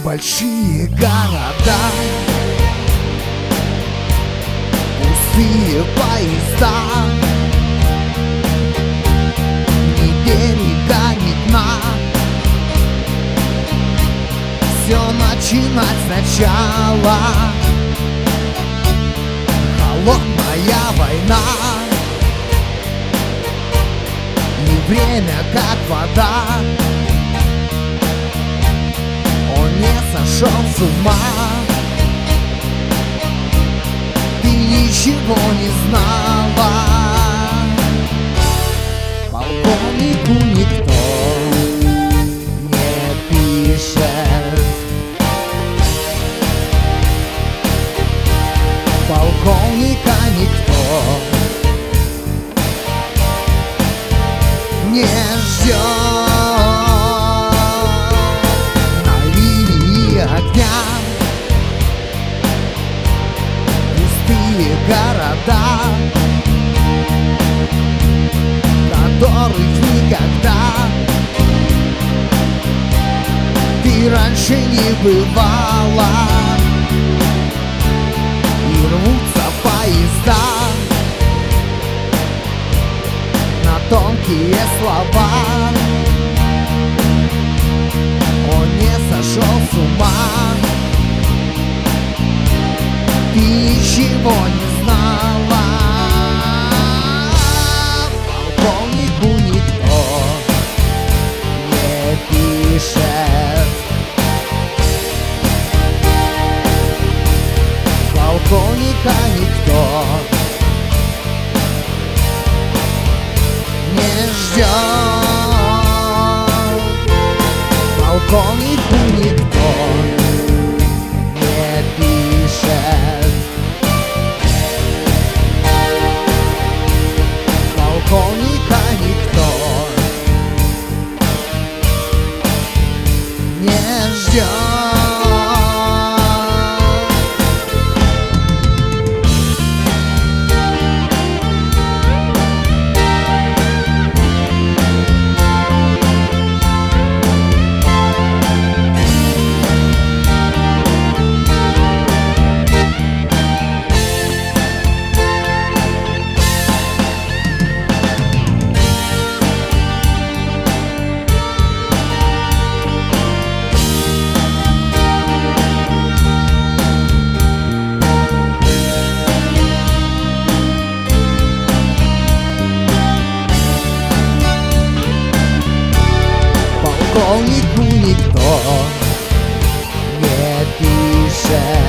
Большие города, пустые поезда, ни берега, ни дна. Все начинать сначала. Холодная война, и время как вода. Он не сошел с ума. Ты ничего не знала. Полковнику никто не пишет. Полковника никто не ждет. На линии огня пустые города, которых никогда ты раньше не бывала. И рвутся поезда на тонкие слова. Он не сошел с ума. Ты ничего не знала. Полковнику никто не пишет. Полковника никто не ждет. Полковнику никто не пишет. Полковника никто не ждет. Полковнику никто не пишет.